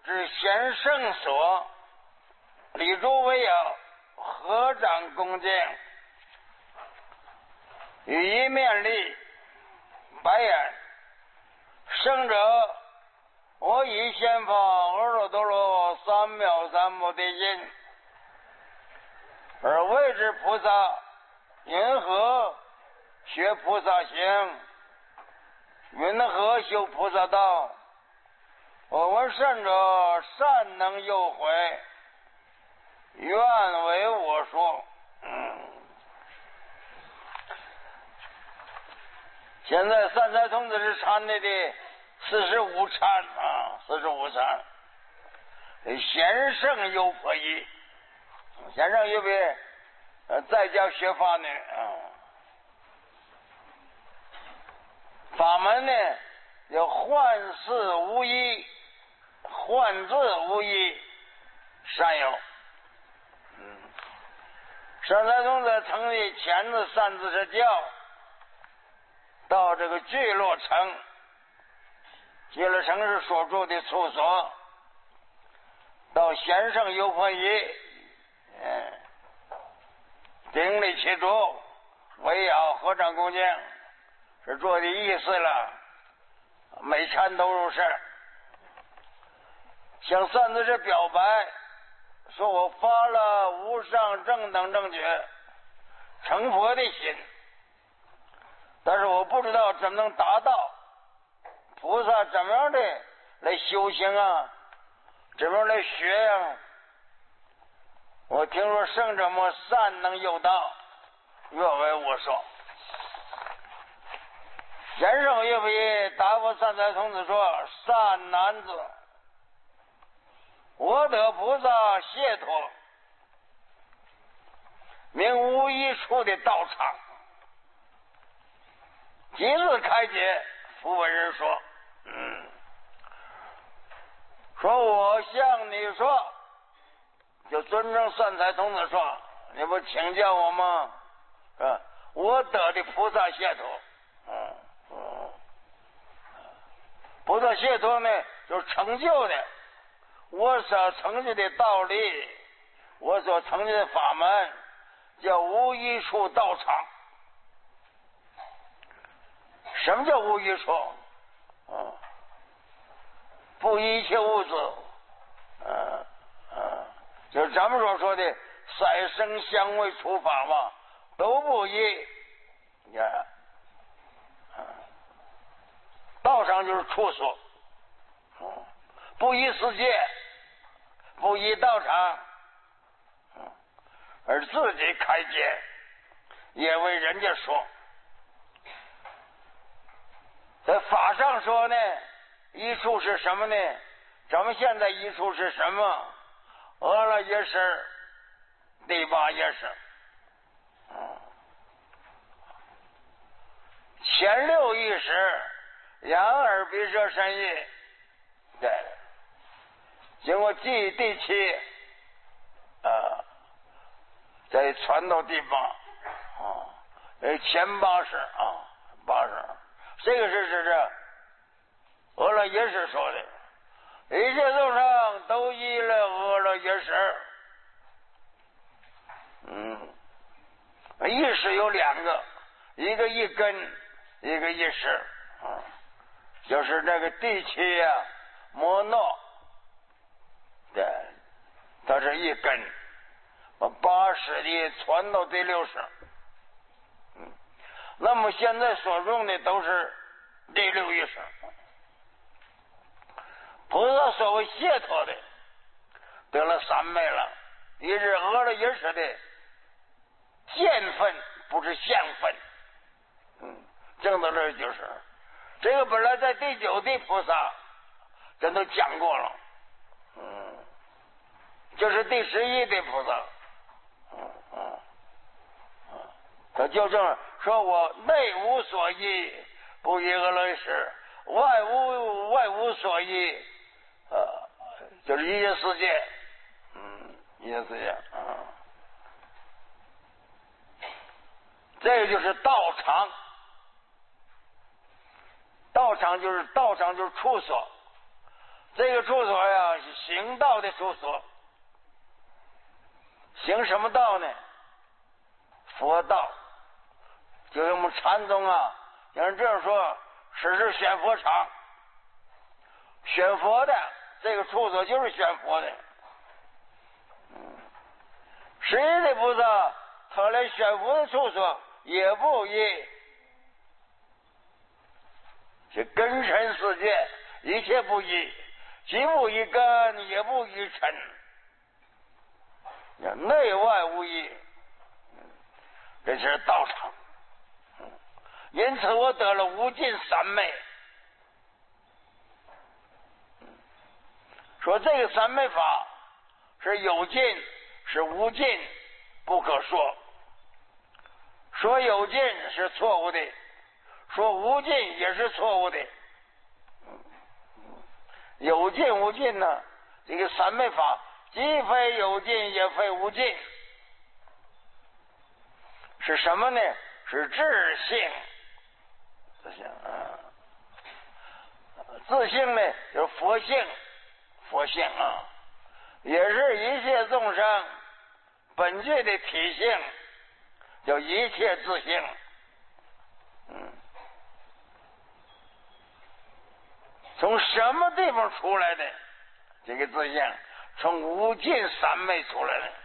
至贤圣所，礼诸为要，合掌恭敬，与一面立，白言：圣者，我以先方阿耨多罗三藐三菩提心，而为之菩萨，因何学菩萨行？云何修菩萨道？我闻圣者善能诱诲，愿为我说。现在三才童子是禅的45禅啊，45禅。贤圣有破译，贤圣又比在家学法呢法门呢叫幻事无一，幻字无一，善有。三才童子成立前字三字是教，到这个聚落城，聚落城是所住的处所，到贤圣有破译，顶礼其主，为要合掌恭敬，是做的意思了。每禅都如是，向三字是表白，说我发了无上正等正觉成佛的心，但是我不知道怎么能达到，菩萨怎么样的来修行啊，怎么样来学呀？我听说圣者们善能有道，愿为我说。贤圣又比答复三才童子说：善男子，我得菩萨解脱，名无一处的道场。即日开解，复闻人说：说我向你说，就尊称三才童子说，你不请教我吗？我得的菩萨解脱。菩萨解脱呢，就是成就的。我所成就的道理，我所成就的法门，叫无一处道场。什么叫无一处？不依一切物质，就是咱们所说的色声香味触法嘛，都不依。道场就是处所，不依世界，不依道场，而自己开解，也为人家说。在法上说呢，一处是什么呢？咱们现在一处是什么？阿赖耶识、第八耶识，前六意识，眼耳鼻舌身意，对，经过第七，再传到第八，前八识80，这个是这阿赖耶识说的，一切众生都依了阿赖耶识。意识有两个，一个一根，一个一识，就是那个第七摩诺，对，它是一根，把八识的传到第六识。那么现在所用的都是第六意识。菩萨所谓解脱的，得了三昧了，一是阿赖耶识的见分，不是相分。正到这就是，这个本来在第九地菩萨咱都讲过了，就是第11地菩萨，他就这样说，我内无所依，不依阿赖耶识，外无所依，就是一切世界，一切世界，这个就是道场。道场就是处所，这个处所呀， 行道的处所。行什么道呢？佛道。就是我们禅宗啊，有人这样说，是选佛场，选佛的这个处所就是选佛的。谁的菩萨他来选佛的处所也不一，这根尘世界一切不一，既不一根也不一尘，内外无一，这是道场。因此我得了无尽三昧。说这个三昧法是有尽是无尽不可说，说有尽是错误的，说无尽也是错误的。有尽无尽呢，这个三昧法既非有尽也非无尽，是什么呢？是自性。自性啊，自性呢就是佛性，佛性啊，也是一切众生本具的体性，叫一切自性。从什么地方出来的这个自性？从无尽三昧出来的，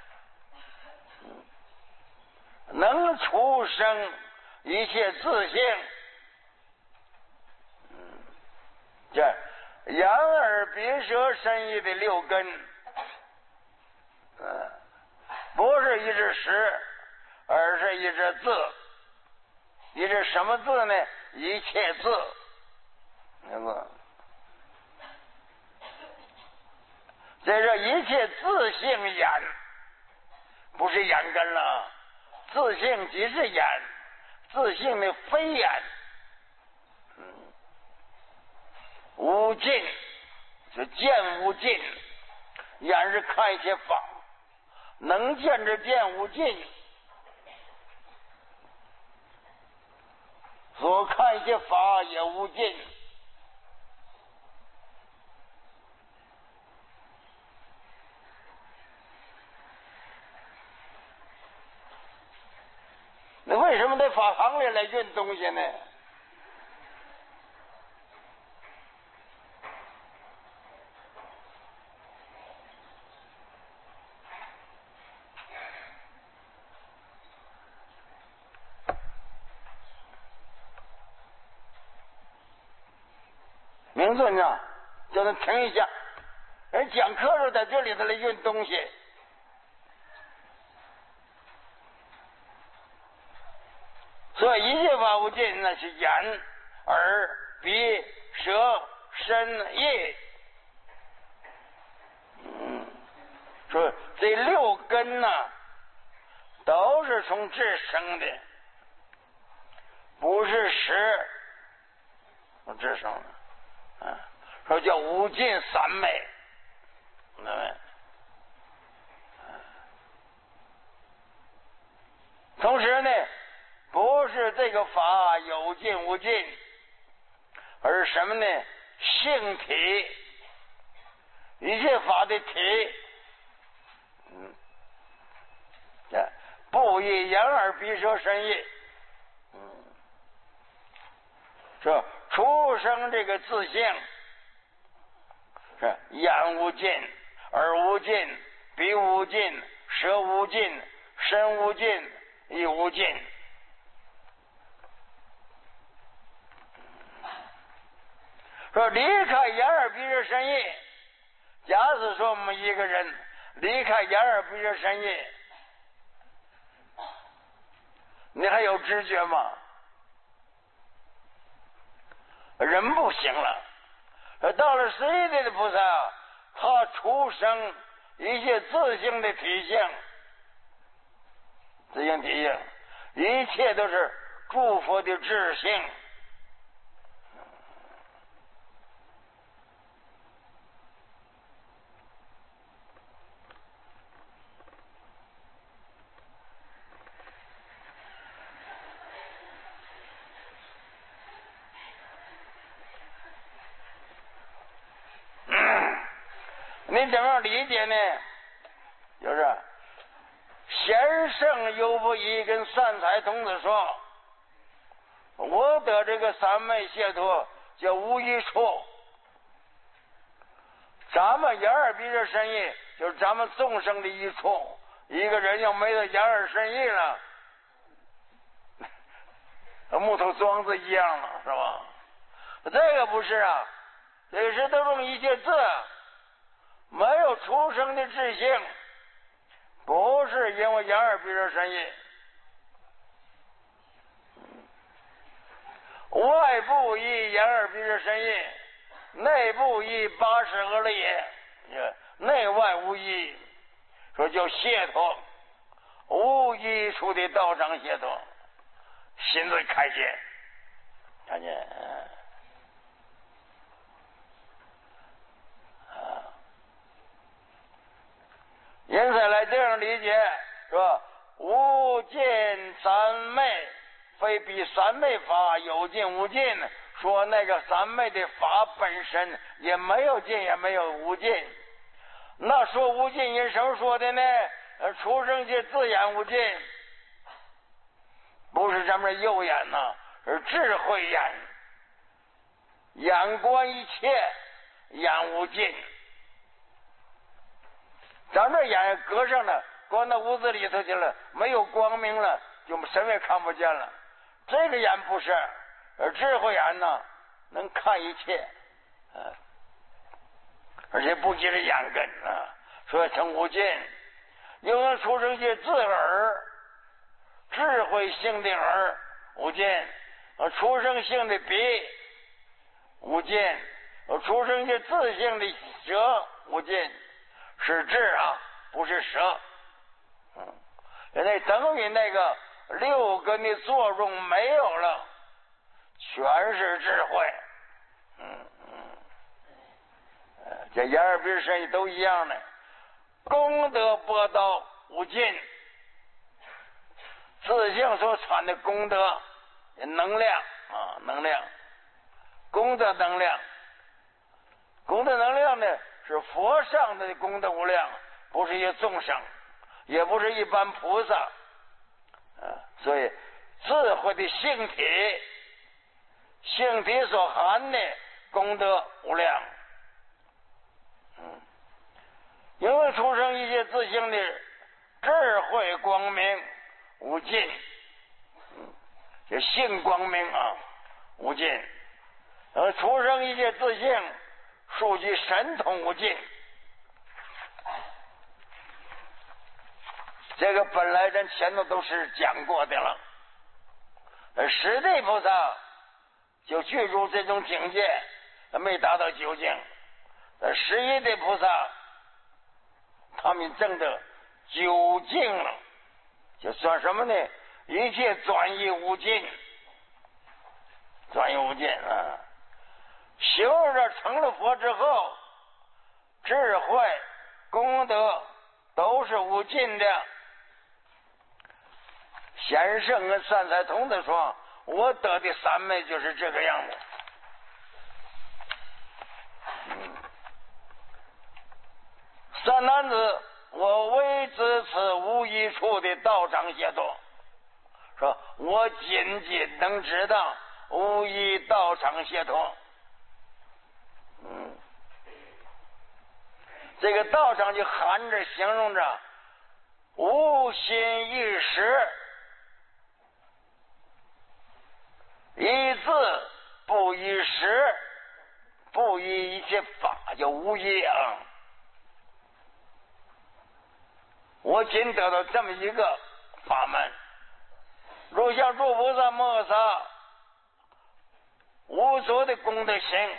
能出生一切自性。这眼耳鼻舌身意的六根，不是一只实，而是一只字。一只什么字呢？一切字。这是一切自性眼，不是眼根了。自性即是眼，自性的非眼。无尽是见无尽，眼是看一些法，能见之见无尽，所看一些法也无尽。那为什么在法堂里来运东西呢？明尊啊，叫他停一下，人讲课时在这里头来运东西。所以一切法无尽，那是眼、耳、鼻、舌、身、意。说这六根呢，都是从这生的，不是实，从这生的。说叫无尽三昧，同时呢，不是这个法有尽无尽，而什么呢？性体，一切法的体，不以眼耳鼻舌身意，这出生这个自性是眼无尽，耳无尽，鼻无尽，舌无尽，身无尽，意无尽。说离开眼耳鼻舌身意，假使说我们一个人离开眼耳鼻舌身意，你还有知觉吗？人不行了。到了十一地的菩萨，他出生一切自性的体性，自性体性，一切都是诸佛的智性。 你怎么样理解呢？就是贤圣犹不一跟善财童子说，我得这个三昧解脱叫无一处。咱们眼耳鼻舌身意就是咱们众生的一处，一个人要没有眼耳身意了，和木头桩子一样了，是吧？这个不是啊，这个是都用一切字，没有出生的智性，不是因为眼耳鼻舌身意。外部一眼耳鼻舌身意，内部一八识阿赖耶，内外无一，说叫解脱，无一处的道场解脱，心最开解，看见？因此来这样理解，是吧？无尽三昧，非比三昧法有尽无尽。说那个三昧的法本身也没有尽，也没有无尽。那说无尽，因什么说的呢？出生界自眼无尽，不是咱们右眼呐，是智慧眼，眼观一切，眼无尽。咱这眼搁上了，关到屋子里头去了，没有光明了，就什么也看不见了。这个眼不是，智慧眼呢，能看一切，而且不记着眼根啊，所以成无尽。又能出生界自耳，智慧性的耳无尽，出生性的鼻无尽，出生界自性的舌无尽。是智啊，不是舌。那等于那个六根的作用没有了，全是智慧。这眼耳鼻舌身意都一样的，功德波道无尽，自性所产的功德能量啊，能量，功德能量，功德能量呢？是佛上的功德无量，不是一些众生，也不是一般菩萨，所以智慧的性体，性体所含的功德无量。因为出生一切自性的智慧光明无尽，这性光明啊无尽，出生一切自性。数据神通无尽，这个本来咱前头都是讲过的了。十地菩萨就具足这种境界，没达到究竟。11地菩萨他们证得究竟了，就算什么呢？一切转移无尽，转移无尽啊！修着成了佛之后，智慧功德都是无尽的。贤圣跟善财童子说，我得的三昧就是这个样子。三男子，我为知此无一处的道场解脱，说我仅仅能知道无一道场解脱。这个道场就含着形容着无心一时，一字不一时，不依一切法，叫无一啊。我仅得到这么一个法门，如像诸菩萨摩诃萨无所的功德行，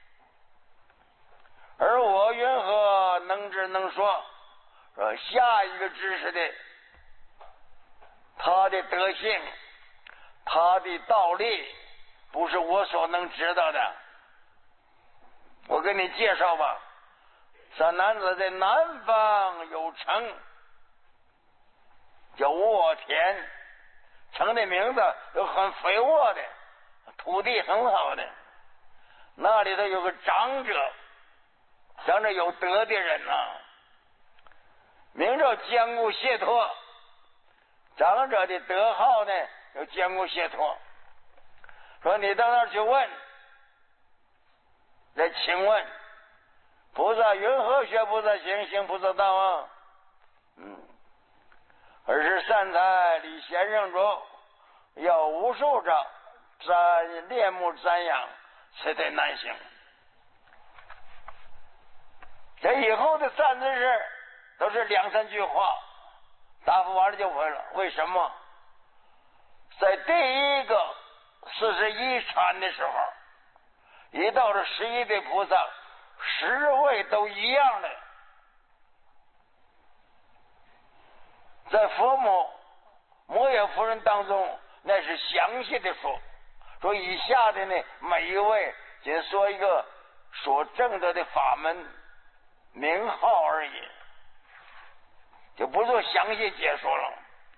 而我云何能知能说？说下一个知识的他的德性，他的道理，不是我所能知道的。我给你介绍吧。三男子在南方有城，叫沃田，城的名字都很肥沃的，土地很好的。那里头有个长者， 长者有德的人呐，名叫坚固解脱。长者的德号呢，有坚固解脱。说你到那儿去问，再请问菩萨云何学菩萨行，行菩萨道啊？尔时善财李先生说，要无数张猎目瞻仰，此得难行。这以后的善知识都是2、3句话答复完了就回了。为什么？在第一个41禅的时候，一到了11位菩萨，10位都一样的。在佛母摩耶夫人当中，那是详细的说以下的呢，每一位仅说一个所证得的法门名号而已，就不做详细解说了。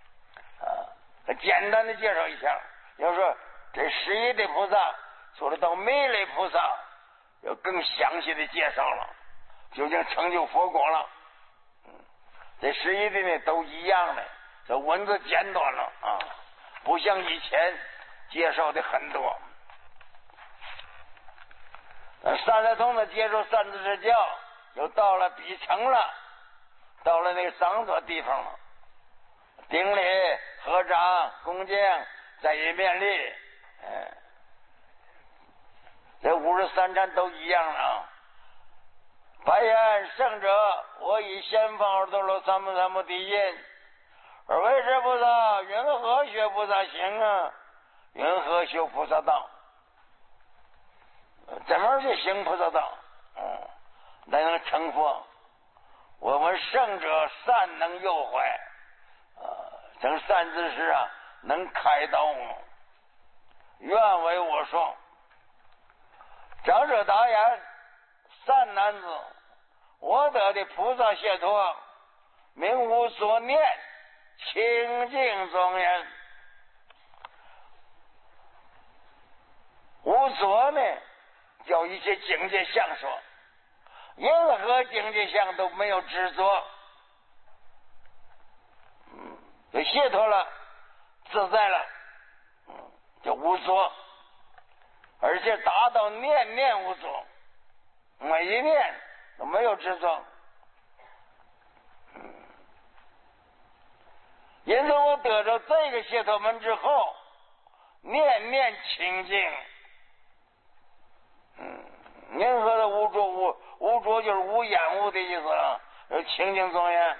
简单的介绍一下。要说这11位菩萨，说了到弥勒菩萨，要更详细的介绍了，究竟成就佛果了。这11位呢都一样的，这文字简短了啊，不像以前介绍的很多。善财童子接受善知识教，又到了比城了，到了那个长者地方了，顶礼合掌恭敬，再一面礼，这53禅都一样了啊。白言圣者，我以先方二多罗三藐三菩提心，而为是菩萨云何学菩萨行啊？云何修菩萨道？怎么去行菩萨道？才能成佛？我们圣者善能诱怀，等善知识啊，能开导我。愿为我说。长者答言：善男子，我得的菩萨解脱，名无所念，清净庄严。无所呢，叫一切境界相说，任何境界相都没有执着，就解脱了，自在了，就无所，而且达到念念无所，每一念都没有执着。因此我得着这个解脱门之后，念念清净。任何的无着，无着就是无厌恶的意思啊，清净庄严。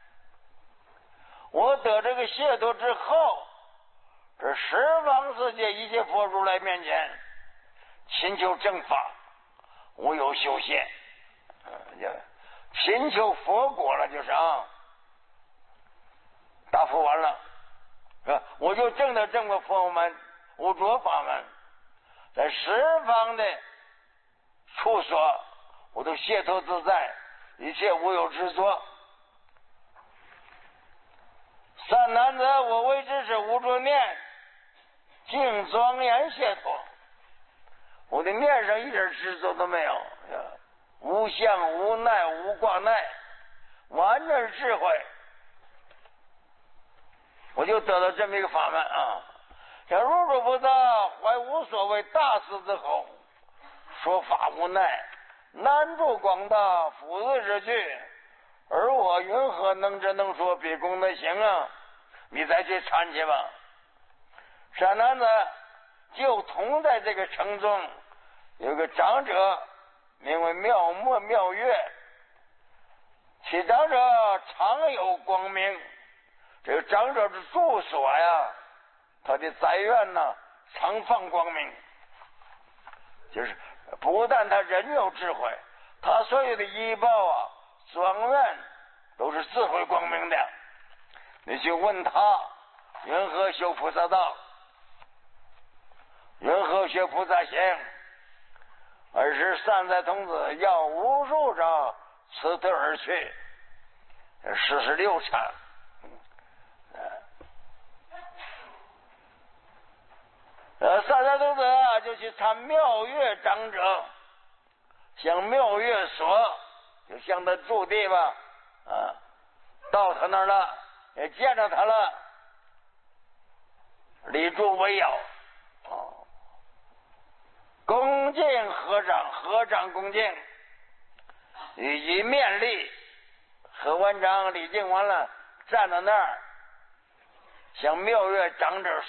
我得这个解脱之后，这十方世界一切佛如来面前，勤求正法，无有修现，勤求佛果了，就是啊。答复完了，我就证得这个佛门无着法门，在十方的处所，我都解脱自在，一切无有执着。善男子，我为之是无着念，净庄严解脱。我的面上一点执着都没有，无相无奈无挂奈，完全是智慧。我就得到这么一个法门啊！像如主菩萨怀无所谓大慈之后，说法无奈，难住广大，福子之具，而我云何能知能说，比功德行啊？你再去参去吧。善男子，就同在这个城中，有个长者，名为妙默妙月，其长者常有光明。这个长者的住所呀，他的宅院呢，常放光明。就是不但他人有智慧，他所有的医报啊、庄院都是智慧光明的。你去问他，云何修菩萨道？云何学菩萨行？尔时善财童子要无数张辞退而去，46禅。善财童子就去参妙月长者，向妙月说： 就向他祝地吧，到他那儿了，也见着他了，礼柱为要，恭敬合掌恭敬，予以面礼。合完掌礼敬完了，站在那儿，向妙月长者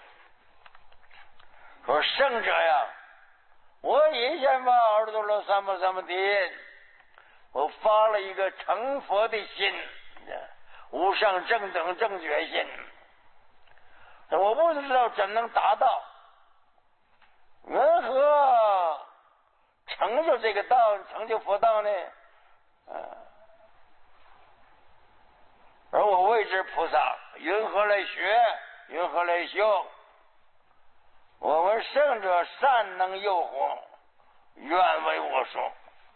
说圣者呀，我以前把耳朵了三么地，我发了一个成佛的心，无上正等正觉心，我不知道怎能达到，如何成就这个道，成就佛道呢？而我谓之菩萨，云何来学，云何来修？我们圣者善能诱惑，愿为我说。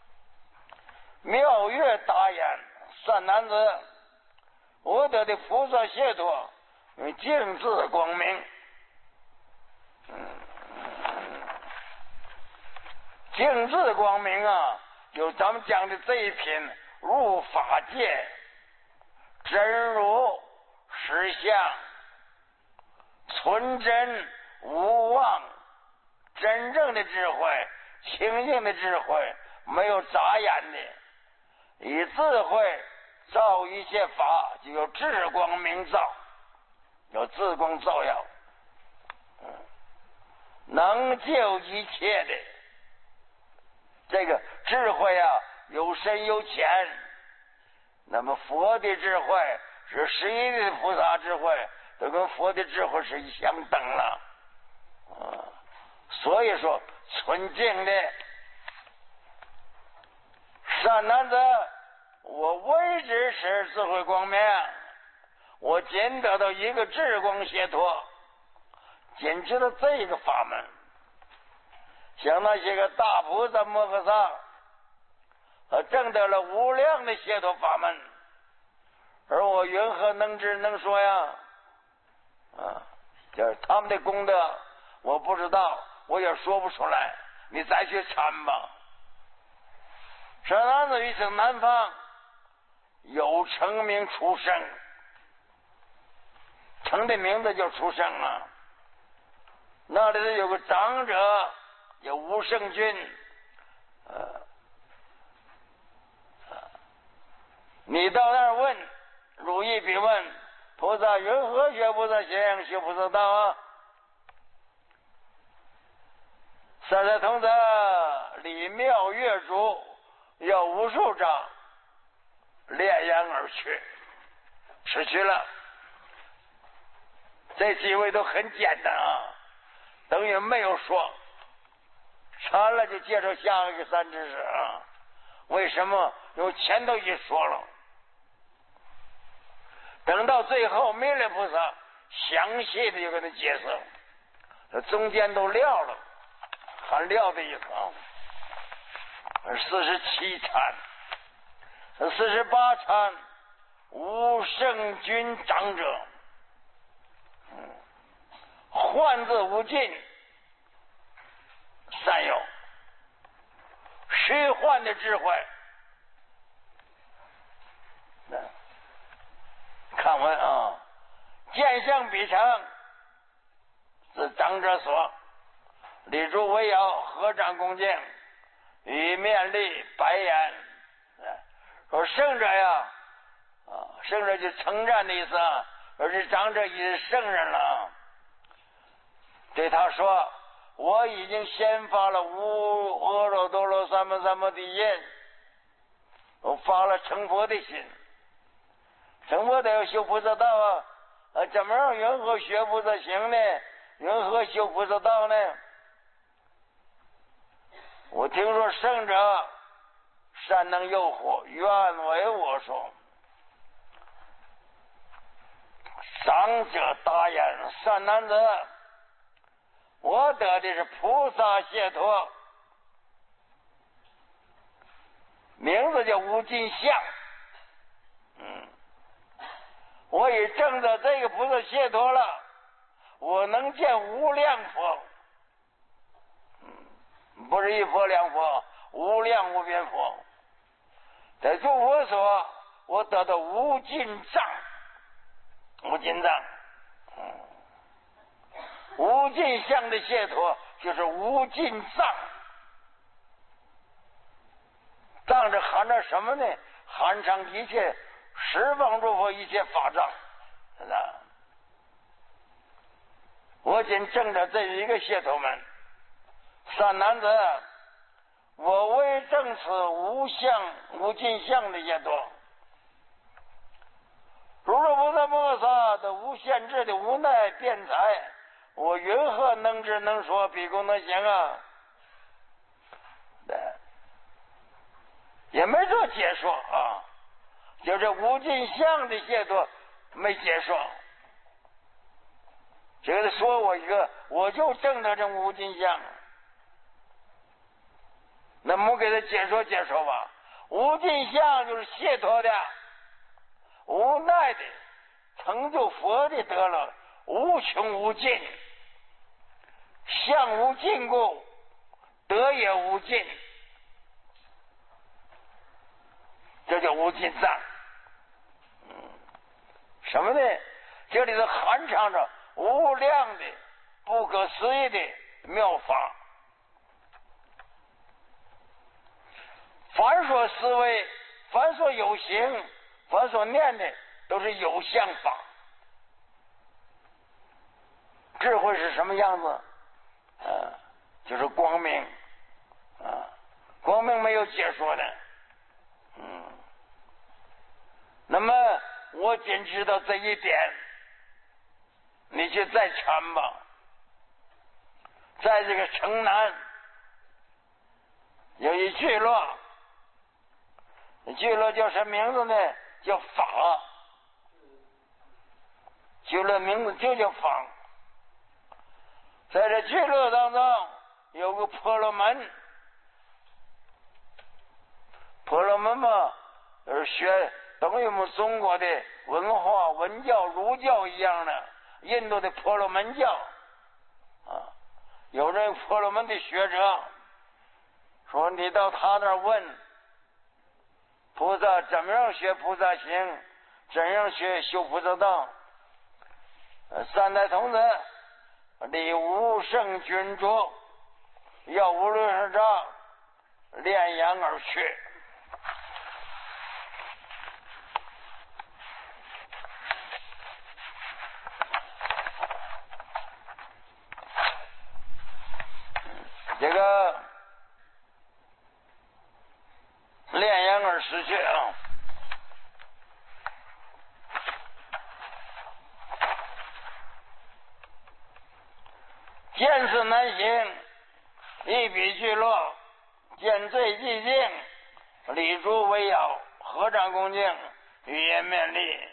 妙月答言：善男子，我得的菩萨解脱，净自光明。净自光明啊，就咱们讲的这一品入法界，真如实相，纯真无妄，真正的智慧，清净的智慧，没有杂眼的，以智慧照一切法，就有智光明照，有智光照耀，能救一切的。这个智慧啊，有深有浅。那么佛的智慧是谁的菩萨智慧，都跟佛的智慧是相等了。所以说纯净的善男子，我为之是智慧光明，我仅得到一个智光解脱，仅知道这个法门。像那些个大菩萨摩诃萨，证得了无量的解脱法门，而我云何能知能说呀？就是他们的功德，我不知道，我也说不出来，你再去参吧。善男子于此南方有成名出生，成的名字叫出生啊。那里头有个长者叫吴胜君，你到那儿问，如意必问，菩萨云何学菩萨行，修菩萨道啊？三世童子礼妙月主，要无数丈，烈焰而去，失去了。这几位都很简单啊，等于没有说，查了就接受下一个三知识啊。为什么？因为前头已经说了，等到最后弥勒菩萨详细的就给他解释，中间都撂了，还撂的一层。47参，48参无圣君长者，幻字无尽，善有虚幻的智慧。看完啊，见相比成，自长者所，礼诸为要，合掌恭敬，与面礼白言，说圣者呀，圣者就称赞的意思啊，而这长者已是圣人了。对他说，我已经先发了无阿耨多罗三藐三菩提心，我发了成佛的心，成佛得要修菩萨道啊，怎么样云何学菩萨行呢？云何修菩萨道呢？我听说圣者善能诱惑，愿为我说。长者答言，善男子，我得的是菩萨解脱，名字叫无尽相。我已证得这个菩萨解脱了，我能见无量佛，不是一佛两佛，无量无边佛。 在诸佛所，我得到无尽藏，无尽藏，无尽相的解脱就是无尽藏。藏着含着什么呢？含上一切十方诸佛一切法藏，是吧？我仅证着这一个解脱门。善男子，我为证此无相无尽相的解脱。如若菩萨摩萨的无限制的无奈辩才，我云何能知能说比丘能行啊？也没做解说啊，就这无尽相的解脱没解说。这个说我一个，我就证得这无尽相。那么给他解说解说吧。无尽相就是解脱的，无奈的，成就佛的得了无穷无尽，相无尽故，得也无尽，这叫无尽藏。什么呢？这里头含藏着无量的不可思议的妙法。凡所思维，凡所有形，凡所念的，都是有相法。智慧是什么样子？就是光明。光明没有解说的。那么我仅知道这一点，你去再参吧。在这个城南有一聚落，聚落叫什么名字呢？叫法。聚落名字就叫法。在这聚落当中有个婆罗门，婆罗门嘛，学等于我们中国的文化文教儒教一样的，印度的婆罗门教有人婆罗门的学者说，你到他那儿问菩萨怎么样学菩萨行，怎样学修菩萨道。三代童子离无圣君主，要无论是章，炼阳而去。这个炼阳而失去啊。见事难行，一笔聚落，见罪寂静，礼诸为要，合掌恭敬，语言勉励。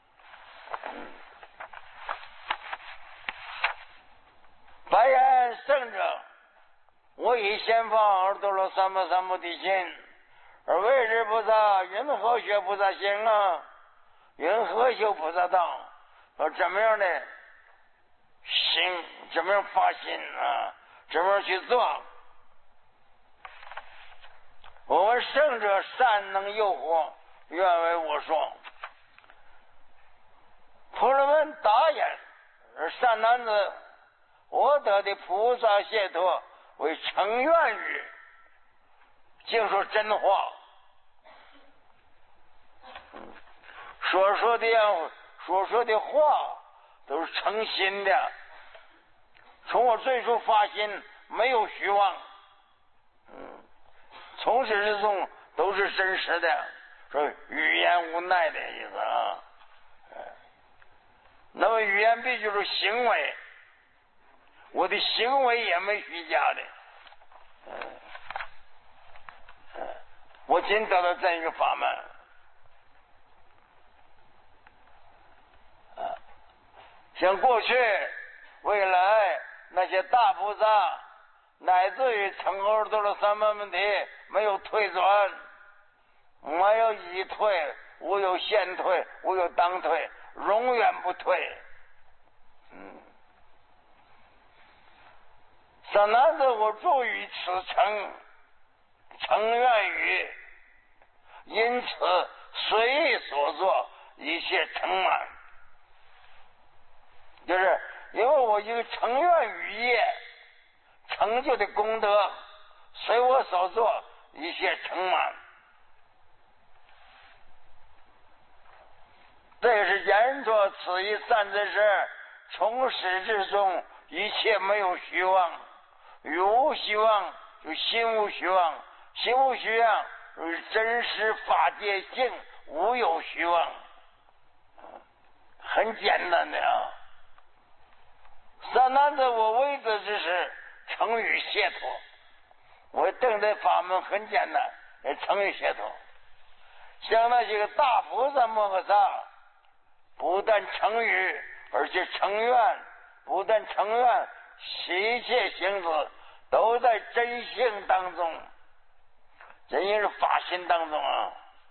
白言圣者，我以先方而得了三藐三菩提心，而为之菩萨，云何学菩萨行啊？云何修菩萨道？怎么样的行？怎么样发心啊？怎么样去做？我们圣者善能诱惑，愿为我说。婆罗门答言：善男子，我得的菩萨解脱，为成愿语，净说真话。所说的话都是诚心的，从我最初发心没有虚妄，从始至终都是真实的，说语言无奈的意思啊。那么语言必须是行为，我的行为也没虚假的。我仅得到这一个法门。像过去未来那些大菩萨，乃至于成阿多罗三藐提，没有退转，没有已退，无有现退，无有当退，永远不退。善男子，我住于此城，成愿语， 因此随所作一切成满。就是因为我一个成愿于业成就的功德，随我所做一切成满。这是言说此一三字是从始至终一切没有虚妄，与无虚妄就心无虚妄，心无虚妄真实法界性，无有虚妄。很简单的啊。三男子我为子之事，成于解脱。我证的法门很简单，成于解脱。像那些个大菩萨摩诃萨，不但成于，而且成愿，不但成愿，一切行子都在真性当中，真也是法心当中啊。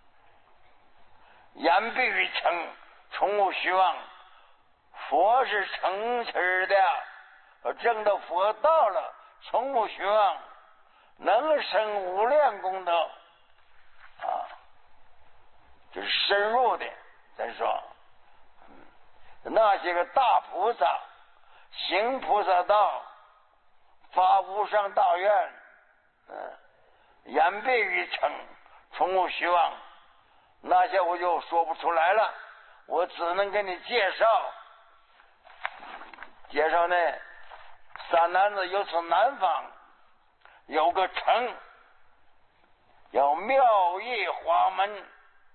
言必于成，从无虚妄。佛是诚实的，证到佛道了，从无虚妄，能生无量功德啊！这是深入的。再说，那些个大菩萨行菩萨道，发无上大愿，言必于成，从无虚妄。那些我就说不出来了，我只能给你介绍。介绍呢，三男子有从南方有个城叫妙义华门，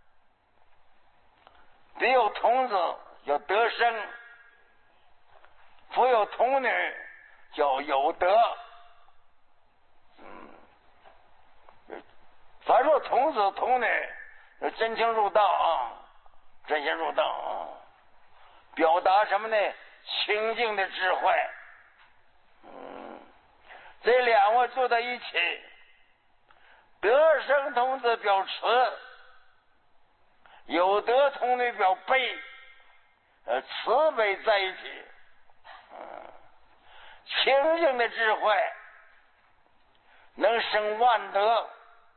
必有童子叫得生，复有童女叫有德。凡说童子童女真情入道啊，真心入道啊，表达什么呢？清净的智慧。这两位坐在一起，得生童子表慈，有德童女表悲，慈悲在一起。清净的智慧能生万德，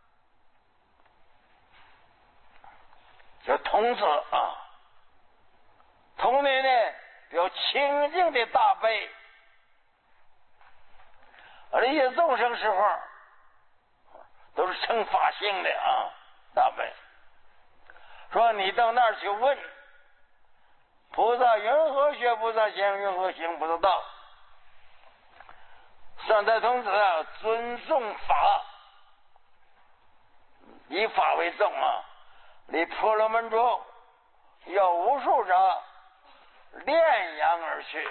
叫童子啊。童女呢表清净的大悲，而这些众生时候都是成法性的啊，大悲。说你到那儿去问菩萨云何学菩萨行，云何行菩萨道。三代童子啊，尊重法，以法为重啊。离婆罗门中有无数者炼阳而去。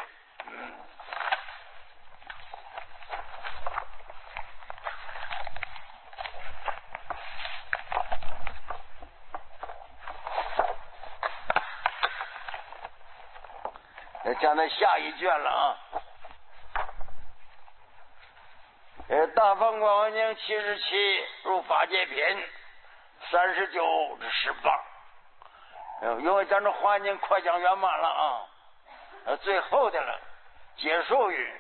讲到下一卷了啊。大方广文经77入法界品39至18。因为咱这环境快讲圆满了啊，最后的了，结束于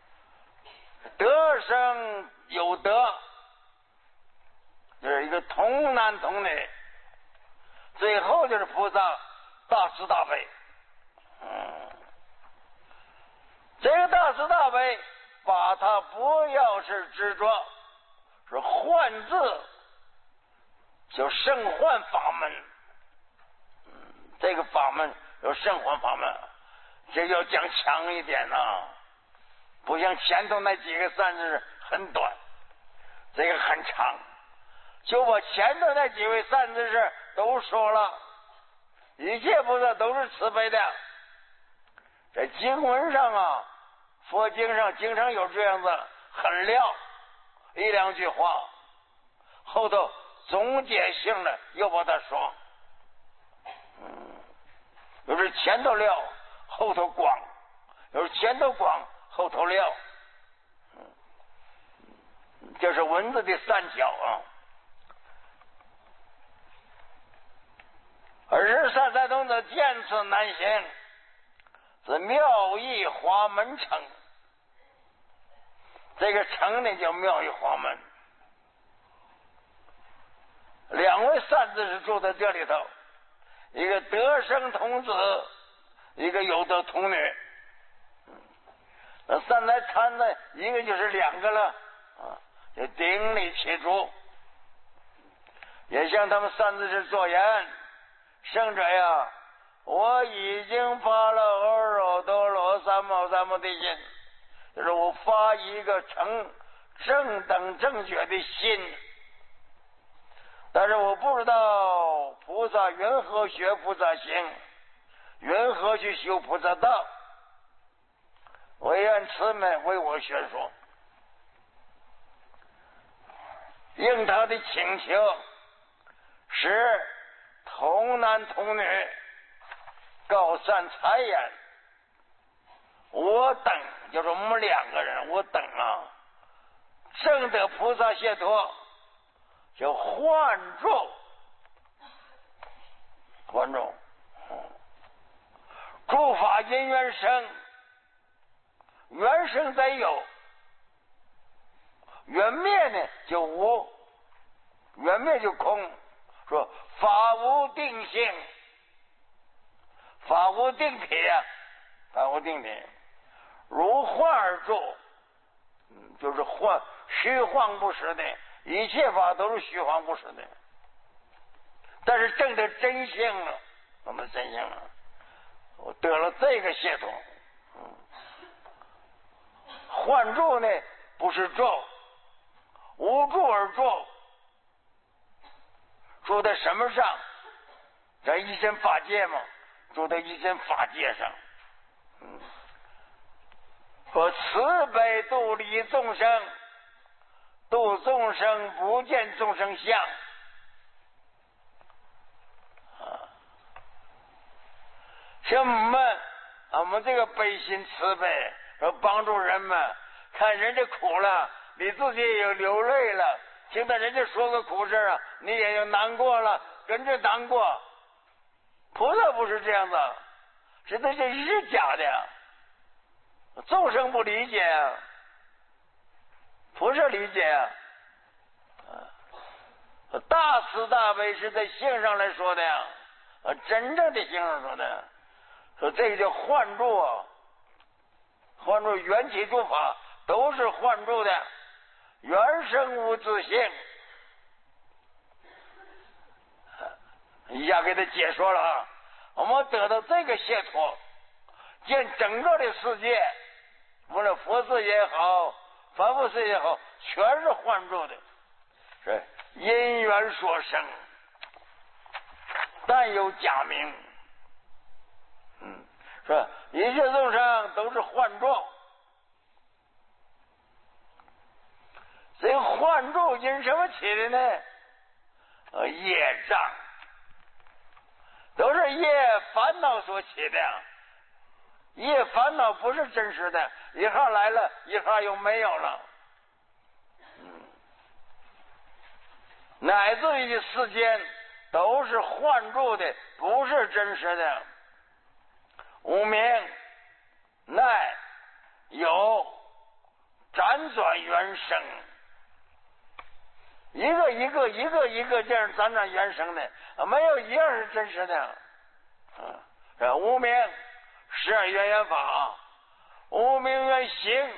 得生有德，就是一个童男童女，最后就是菩萨大慈大悲。这个大慈大悲，把它不要是执着，是幻字，就圣幻法门。这个法门有圣幻法门，这要讲强一点啊，不像前头那几个三字很短，这个很长。就把前头那几位三字是都说了，一切菩萨都是慈悲的。在经文上啊，佛经上经常有这样子很撂一两句话，后头总结性的又把它说。有时前头撂后头广，有时前头广后头撂，这是文字的三角啊。而三代童子见此难行，是妙义华门城。这个城呢叫妙义华门。 两位三子是住在这里头，一个得生童子，一个有德童女。那三才参呢，一个就是两个了就鼎力其主，也向他们三子是作言：圣者呀，我已经发了阿耨多罗三藐三菩提心，就是我发一个成正等正觉的心，但是我不知道菩萨云何学菩萨行，云何去修菩萨道，我愿慈门为我宣说。应他的请求，使童男童女告善财言：我等就是我们两个人，我等正得菩萨解脱，就换住诸法因缘生，缘生则有，缘灭呢就无，缘灭就空。说法无定性，法无定体法无定体，如幻而住，就是虚幻不实的，一切法都是虚幻不实的。但是证得真性了，我们真性了，我得了这个解脱。幻住呢不是住，无住而住，住在什么上？在一身法界嘛，住在一身法界上。说慈悲度利众生，度众生不见众生相。像我们这个悲心慈悲，说帮助人们，看人家苦了，你自己也流泪了，听到人家说个苦事你也有难过了，跟着难过。菩萨不是这样子，这是假的，众生不理解菩萨理解大慈大悲是在性上来说的真正的性上说的。说这个叫幻住幻住缘起诸法都是幻住的，缘生无自性。一下给他解说了我们得到这个解脱，见整个的世界，无论佛世也好，凡夫世也好，全是幻住的，是因缘所生，但有假名。是一切众生都是幻住，这个幻住因什么起的呢？业障，都是业烦恼所起的。业烦恼不是真实的，一号来了，一号又没有了。乃至于世间都是幻住的，不是真实的。无明奈有辗转缘生，一个这样辗转缘生的，没有一样是真实的。无明12缘法，无明缘行，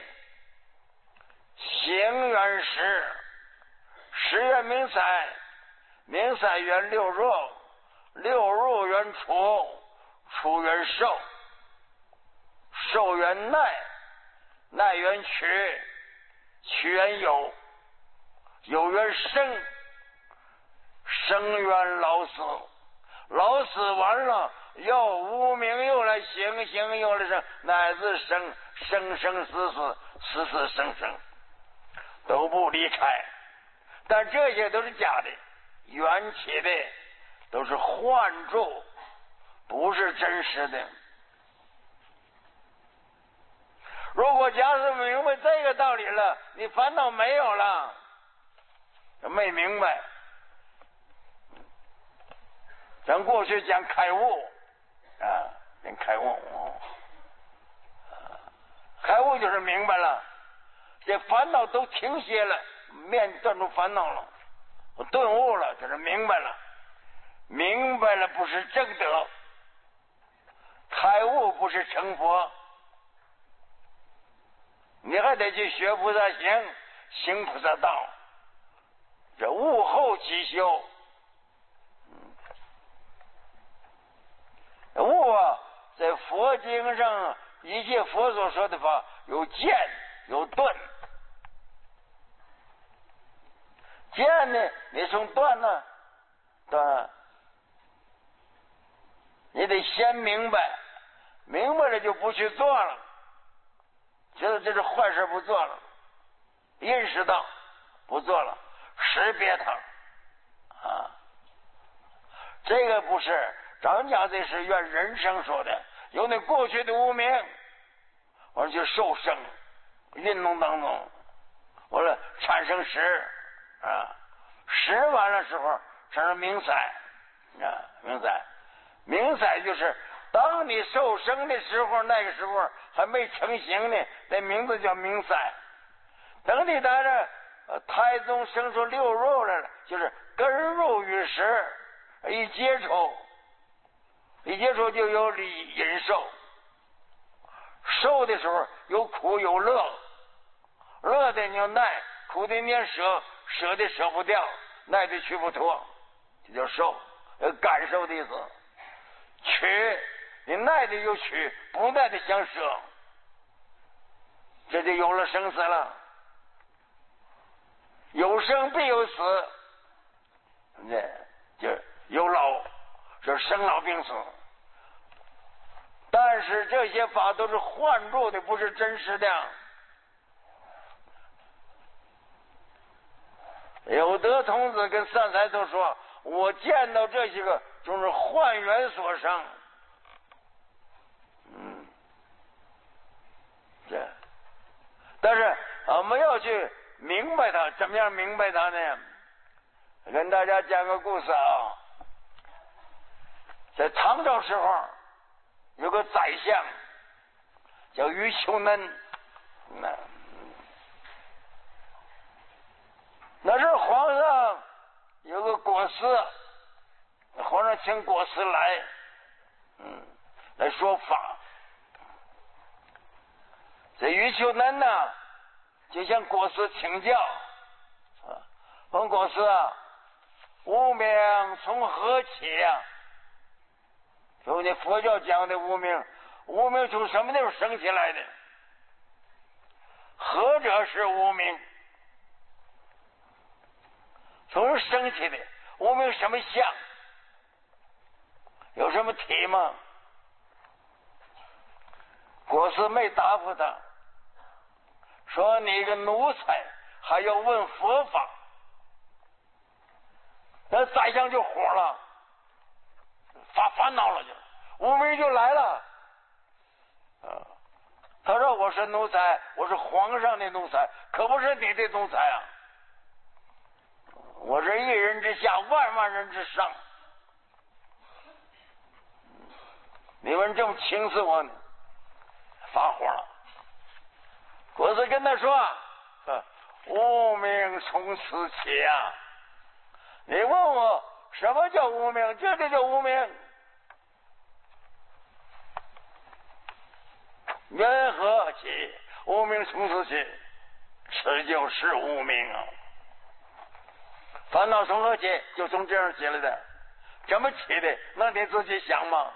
行缘识，识缘名色，名色缘六入，六入缘处，处缘受，受缘耐，耐缘取，取缘有，有缘生，生缘老死，老死完了又无明又来行，行又来生，乃至生，生生死死，死死生生，都不离开。但这些都是假的，缘起的都是幻住，不是真实的。如果假使明白这个道理了，你烦恼没有了。没明白，咱过去讲开悟讲开悟开悟就是明白了，这烦恼都停歇了，面断除烦恼了， 我顿悟了，就是明白了。明白了不是正德，开悟不是成佛，你还得去学菩萨行，行菩萨道，这悟后起修。悟啊，在佛经上一切佛所说的法，有见有断。见呢，你从断呢，断，你得先明白，明白了就不去做了，觉得这是坏事不做了，认识到不做了，识别它啊。这个不是张家这是原人生说的，有那过去的无明，完了就受生运动当中，完了产生识啊，识完了时候产生明彩啊，明彩就是当你受生的时候，那个时候还没成形呢，那名字叫明彩。等你在这胎中生出六肉来了，就是根肉与识一接触就有理忍受。受的时候有苦有乐，乐的你要耐，苦的你要舍，舍的舍不掉，耐的去不脱，这叫受，感受的意思。取你耐的有取，不耐的想舍，这就有了生死了。有生必有死，就有老，就是生老病死。但是这些法都是幻住的，不是真实的。有德童子跟善财都说，我见到这些个就是幻缘所生。这，但是我们要去明白它，怎么样明白它呢？跟大家讲个故事啊，在唐朝时候有个宰相叫于秋嫩，那是皇上有个国师，皇上请国师来，来说法。这于秋嫩呢，就向国师请教，问国师啊，无明从何起呀？就那佛教讲的无明，无明从什么地方生起来的？何者是无明？从哪生起的？无明什么相？有什么体吗？国师没答复他，说你个奴才还要问佛法。那宰相就火了，发烦恼了，就无名就来了。他说我是奴才，我是皇上的奴才，可不是你的奴才啊！我是一人之下，万人之上。你们这么轻视我呢？发火了。国师跟他说：“无名从此起啊！你问我什么叫无名？这就叫无名。缘何起？无名从此起，此就是无名啊！烦恼从何起？就从这样起来的。怎么起的？那你自己想吗？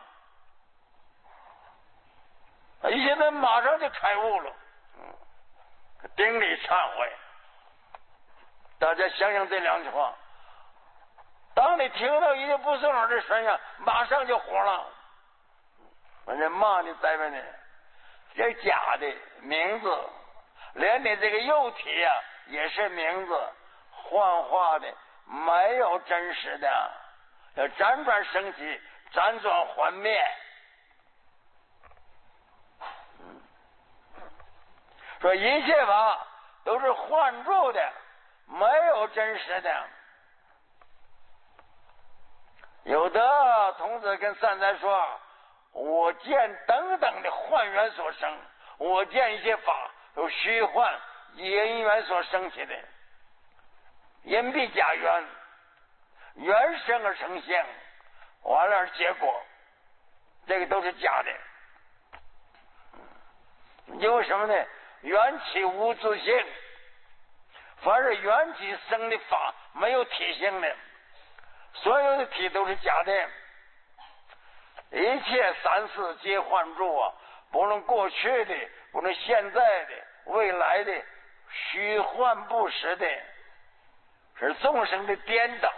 一些人马上就开悟了，顶礼忏悔。大家想想这两句话，当你听到一个不顺耳的声音，马上就火了，人骂你在外呢，这假的名字，连你这个肉体啊也是名字，幻化的，没有真实的，要辗转升起，辗转还灭。说一切法都是幻住的，没有真实的。有的童子跟善财说，我见等等的幻缘所生，我见一些法有虚幻因缘所生起的，因必假缘， 缘生而成相，完了结果，这个都是假的。因为什么呢？缘起无自性，凡是缘起生的法没有体性的，所有的体都是假的。一切三世皆幻住啊，不论过去的，不论现在的，未来的，虚幻不实的，是众生的颠倒，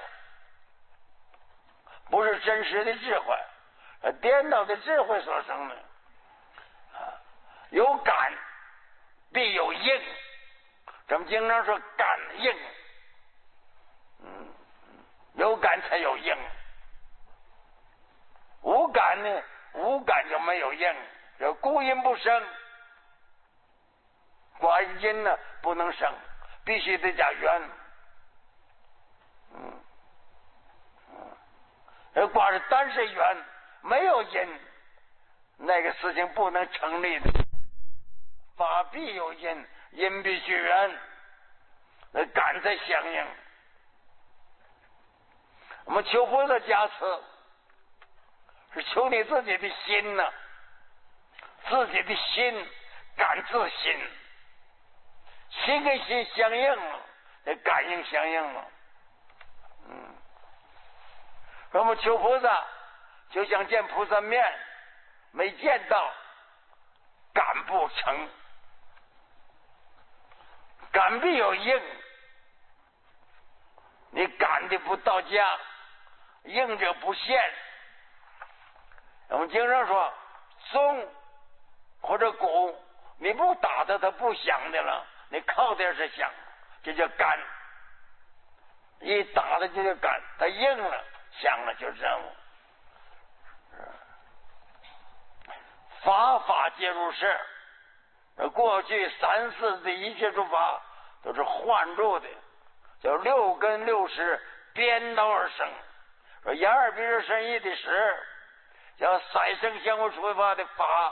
不是真实的智慧，颠倒的智慧所生的。有感必有应，咱们经常说感应，有感才有应，无感呢，无感就没有应，这故因不生，寡因呢不能生，必须得加缘。寡是单是缘，没有因，那个事情不能成立的。法必有因，因必须缘，那感才相应。我们求菩萨加持，是求你自己的心呢，自己的心感自心，心跟心相应了，那感应相应了。我们求菩萨就想见菩萨面，没见到，感不成，感必有应，你感的不到家，应者不现。我们经常说钟或者鼓，你不打它，它不响的了，你靠的是响，这叫感。一打的就叫感，它应了响了就是这样。法法皆如是，过去三世的一切诸法都是幻住的，叫六根六识颠倒而生。说眼耳鼻舌身意的识，叫三生相互处法的法，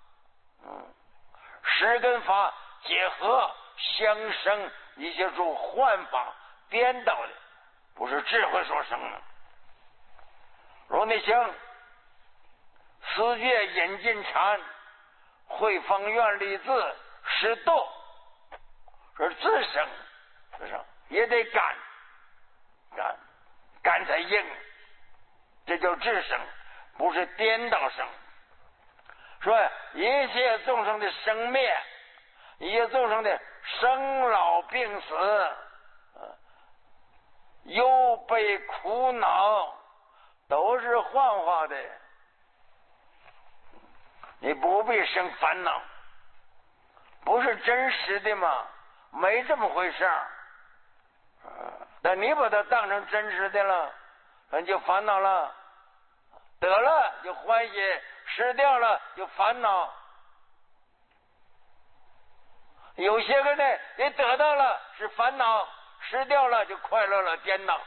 识跟法结合相生一切诸幻法颠倒的，不是智慧所生的。如你想思觉引进禅，会方愿立志识度，是自生，也得感才应，这叫智生，不是颠倒生。说一切众生的生灭，一切众生的生老病死，忧悲苦恼，都是幻化的，你不必生烦恼，不是真实的嘛，没这么回事儿。但你把它当成真实的了，你就烦恼了，得了就欢喜，失掉了就烦恼。有些个呢，你得到了是烦恼，失掉了就快乐了，颠倒。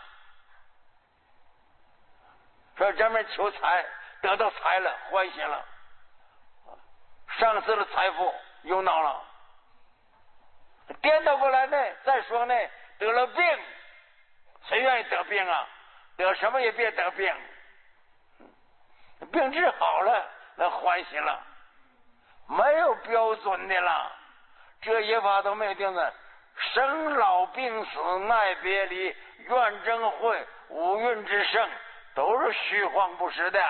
说咱们求财，得到财了，欢喜了，丧失了财富，忧恼了。颠倒过来呢，再说呢，得了病，谁愿意得病啊？得什么也别得病，病治好了，那欢喜了，没有标准的了，这些法都没有定的。生老病死奈别离怨憎会五蕴之盛，都是虚幻不实的。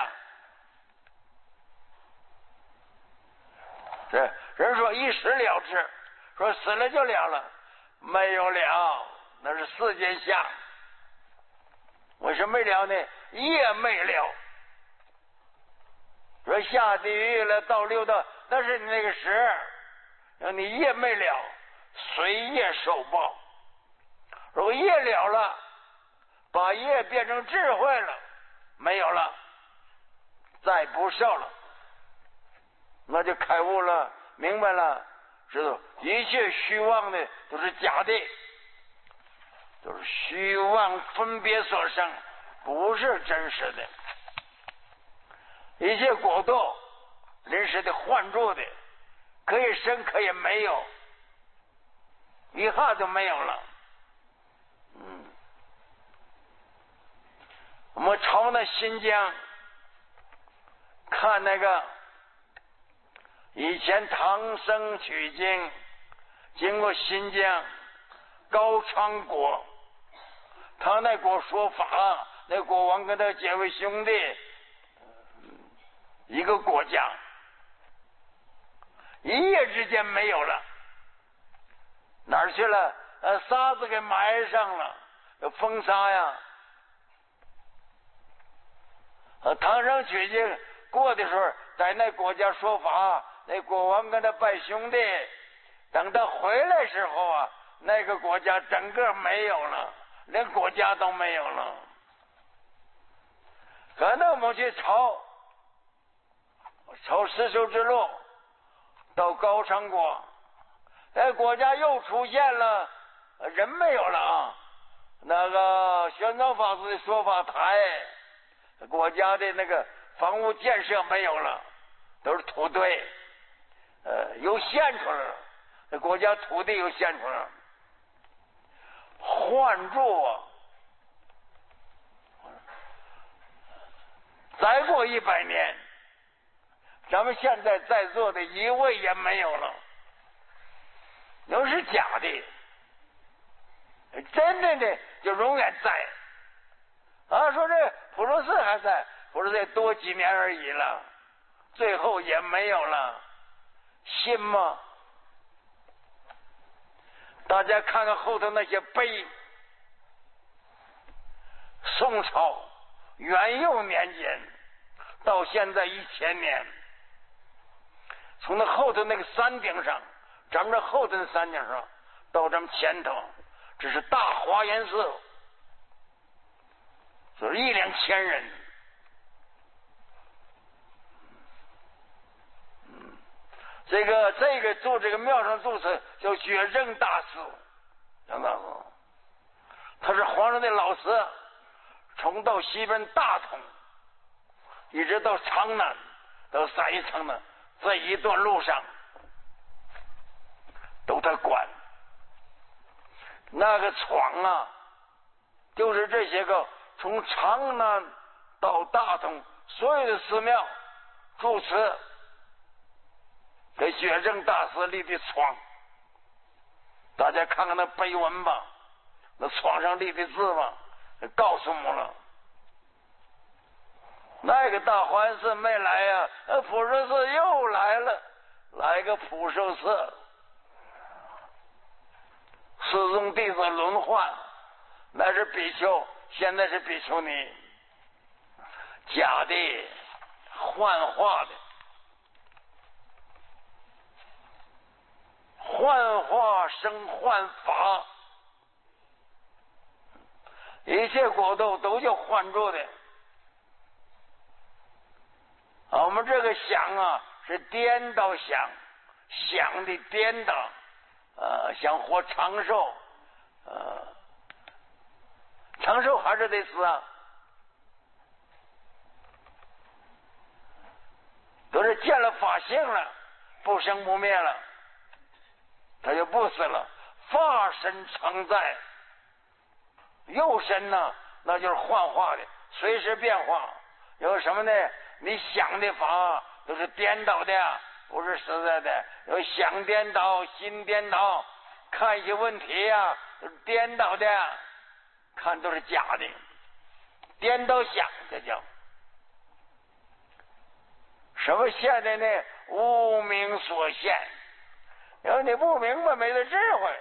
这人说一死了之，说死了就了了，没有了，那是世间相。为什么没了呢？业没了。说下地狱了，到六道，那是你那个时，你业没了，随业受报。如果业了了，把业变成智慧了，没有了，再不受了，那就开悟了，明白了，知道一切虚妄的都是假的，都是虚妄分别所生，不是真实的。一切果度人世的幻住的，可以生可以没有，一下就没有了。 我们朝那新疆看那个以前唐僧取经经过新疆高昌国，他那国说法，那国王跟他结为兄弟，一个国家一夜之间没有了，哪儿去了？沙子给埋上了，风沙呀。唐僧取经过的时候，在那国家说法，那国王跟他拜兄弟，等他回来时候啊，那个国家整个没有了，连国家都没有了。可能我们去朝丝绸之路到高昌国，那国家又出现了，人没有了啊。那个玄奘法师的说法台，国家的那个房屋建设没有了，都是土堆，又现出来了，这国家土地又现出来了。换住啊，再过100年，咱们现在在座的一位也没有了，都是假的，真正的就永远在。说这普鲁士还在，普鲁士多几年而已了，最后也没有了，信吗？大家看看后头那些碑，宋朝元佑年间到现在1000年，从那后头那个山顶上，咱们这后头的山顶上到咱们前头，这是大华严寺，就是1-2000人。这个住这个庙上住持叫觉正大师，杨大师，他是皇上的老师，从到西边大同，一直到长南，到山西长南，这一段路上都他管。那个闯啊，就是这些个从长南到大同所有的寺庙住持给觉正大师立的窗，大家看看那碑文吧，那窗上立的字吧，告诉我们了。那个大华严寺没来呀，普寿寺又来了，来个普寿寺，四宗弟子轮换，那是比丘，现在是比丘尼，假的，幻化的。幻化生幻法，一切果都叫幻住的。我们这个想啊是颠倒想，想的颠倒，想活长寿，长寿还是得死啊，都是见了法性了，不生不灭了，他就不死了。法身常在，肉身呢，那就是幻化的，随时变化。有什么呢？你想的法都是颠倒的，不是实在的。有想颠倒，心颠倒，看一些问题呀，都是颠倒的，看都是假的，颠倒想，这叫什么现在呢？无明所现。要你不明白，没得智慧。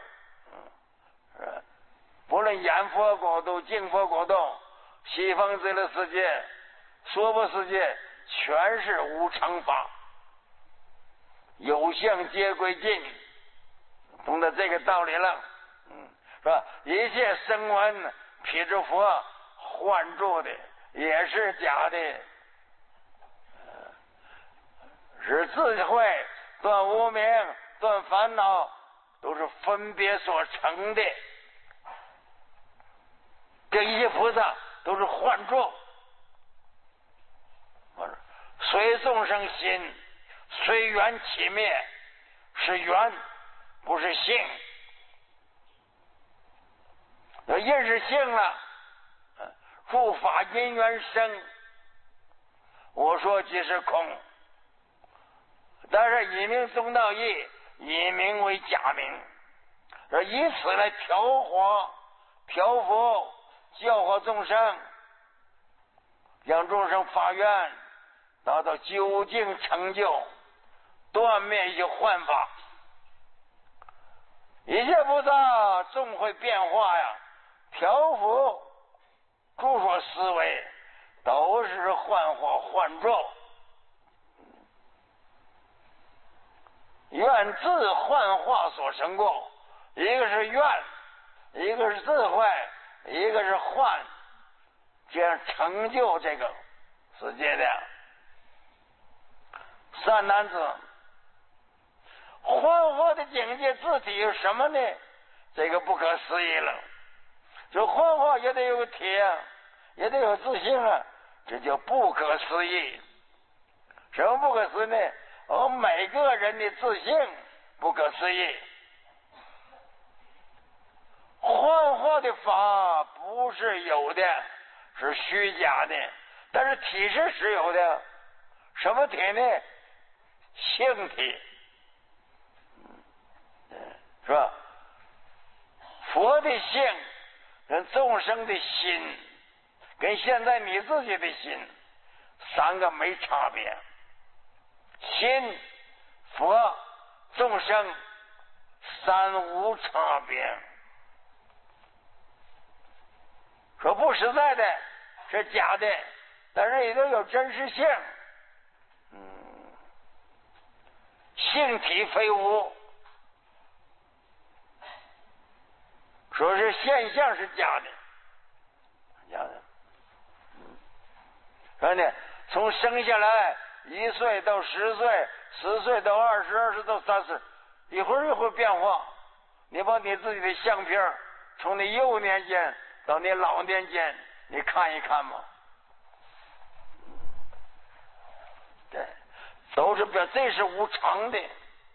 不论眼佛国度、净佛国度、西方极乐世界、娑婆世界，全是无常法，有相皆归尽，懂得这个道理了，是吧？一切声闻辟支佛幻住的，也是假的，是智慧断无明、断烦恼，都是分别所成的。这一切菩萨都是幻住，随众生心，随缘起灭，是缘，不是性。要认识性了， 诸法因缘生。我说即是空，但是以名宗道义，以名为假名，而以此来调伏教化众生，让众生发愿，达到究竟成就，断灭一切幻法。一切菩萨终会变化呀，调伏诸说思维，都是幻化幻状，愿自幻化所成功。一个是愿，一个是智慧，一个是幻，这样成就这个世界的善男子。幻化的境界自体是什么呢？这个不可思议了。这幻化也得有个体啊，也得有自性啊，这叫不可思议。什么不可思议呢？我们每个人的自性不可思议。幻化的法不是有的，是虚假的，但是体是实有的。什么体呢？性体，是吧？佛的性跟众生的心，跟现在你自己的心，三个没差别。心、佛、众生，三无差别。说不实在的是假的，但是也都有真实性。性体非无，说是现象是假的，假的。说呢，从生下来1岁到10岁，10岁到20，20到30，一会儿一会儿变化。你把你自己的相片从你幼年间到你老年间，你看一看嘛。对，都是这是无常的。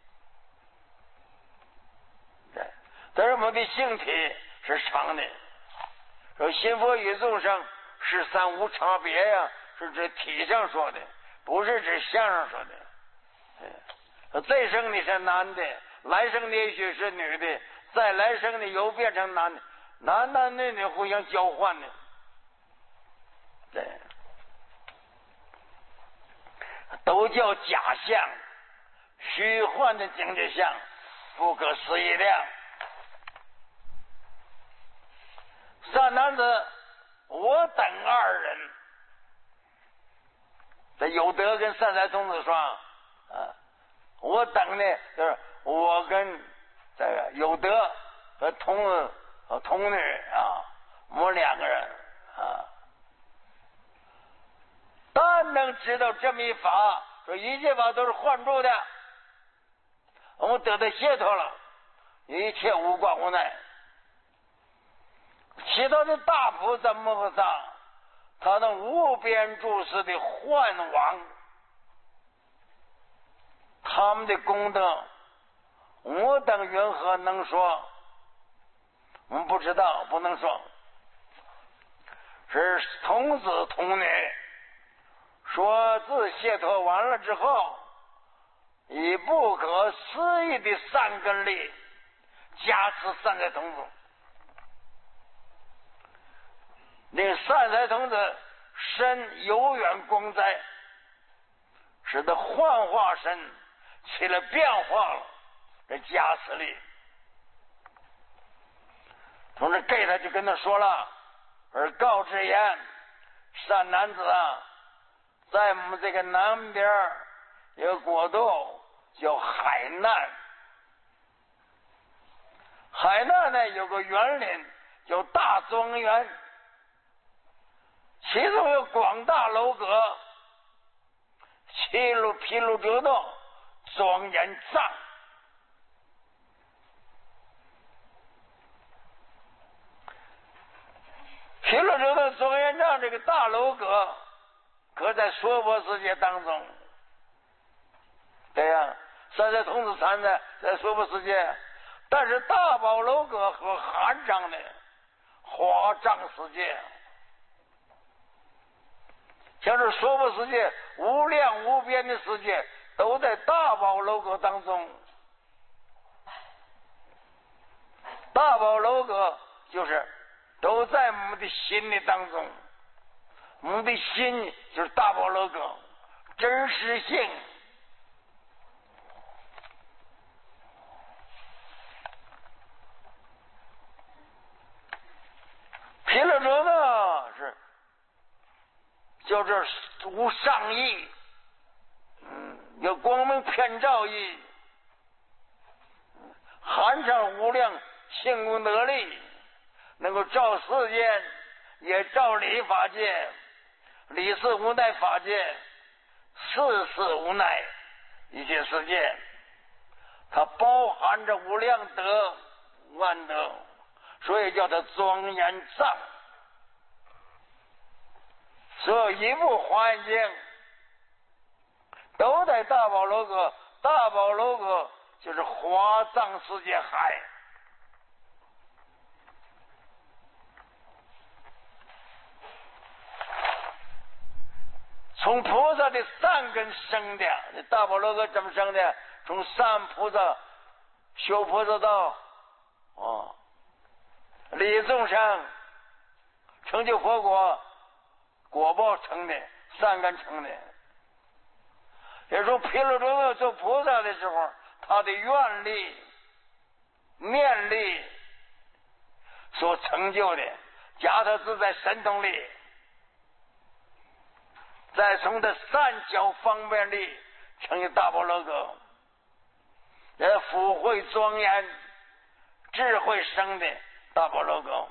对，但是我们的性体是常的。说心佛与众生是三无差别呀，是指体上说的，不是指相上说的。对，这生你是男的，来生你也许是女的，再来生你又变成男的，男女互相交换的。对，都叫假象，虚幻的境界相，不可思议的。善男子，我等二人，这有德跟善财童子说我等呢，就是我跟这个有德和童女我们2个人但能知道这么一法，说一切法都是幻住的，我们得到解脱了，一切无挂无奈。其他的大菩萨摩诃萨，他能无边诸事的幻往，他们的功德我等云何能说？我们不知道，不能说。是童子童女说自解脱完了之后，以不可思议的善根力加持善财童子。那个善财童子身有远光灾，使得幻化身起了变化了，这加持力。同志给他就跟他说了，而告知言，善男子在我们这个南边有个国度叫海南，海南呢有个园林叫大庄园，其中有广大楼阁，披露折道，庄严藏。披露折道庄严藏这个大楼阁，可在娑婆世界当中。对呀，善财童子参在娑婆世界，但是大宝楼阁和含藏的华藏世界。 像是娑婆世界无量无边的世界都在大宝楼阁当中。大宝楼阁就是都在我们的心里当中，我们的心就是大宝楼阁，真实性。毗勒遮呢是叫这无上义，有光明遍照义，含上无量性功德力，能够照世间，也照理法界，理事无奈法界，事事无奈一切世界，它包含着无量德万德，所以叫它庄严藏。所以一部华严经都在大宝楼阁，大宝楼阁就是华藏世界海。从菩萨的善根生的，这大宝楼阁怎么生的？从善菩萨修菩萨道，利众生，成就佛果，果报成的，善根成的。也说毗勒遮做菩萨的时候，他的愿力、念力所成就的，加他自在神通力，再从他善巧方便力成就大宝楼阁，福慧庄严、智慧生的大宝楼阁。